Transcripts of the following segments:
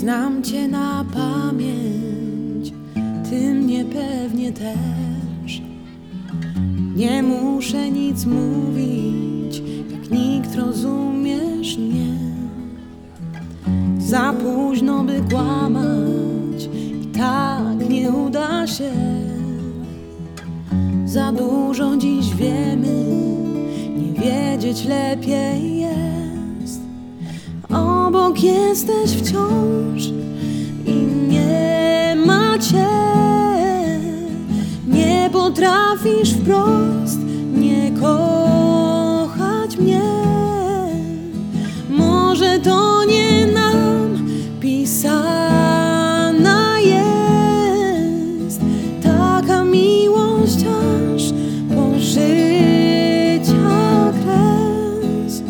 Znam Cię na pamięć, Ty mnie pewnie też. Nie muszę nic mówić, jak nikt rozumiesz mnie. Za późno by kłamać i tak nie uda się. Za dużo dziś wiemy, nie wiedzieć lepiej jest. Obok jesteś wciąż i nie ma Cię. Nie potrafisz wprost nie kochać mnie. Może to nie nam pisana jest taka miłość aż po życia kres.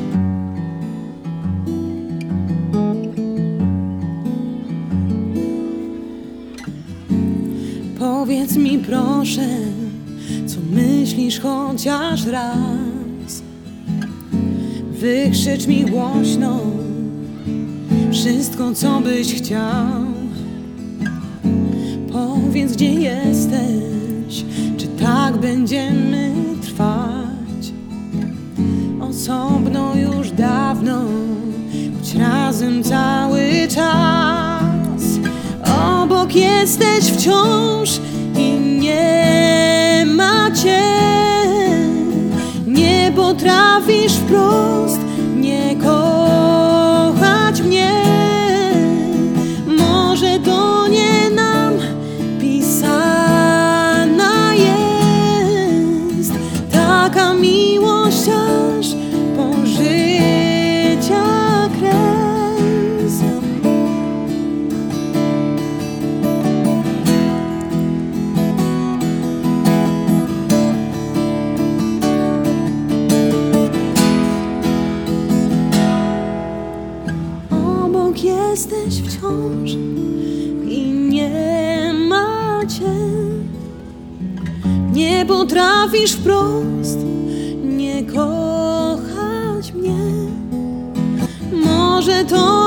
Powiedz mi proszę, co myślisz chociaż raz. Wykrzycz mi głośno wszystko, co byś chciał. Powiedz, gdzie jesteś, czy tak będziemy trwać osobno już dawno, choć razem cały czas. Obok jesteś wciąż i nie ma Cię. Nie potrafisz wprost nie kochać mnie. Może to nie nam pisana jest taka miłość aż po życia kres. Jesteś wciąż i nie ma Cię. Nie potrafisz wprost nie kochać mnie. Może to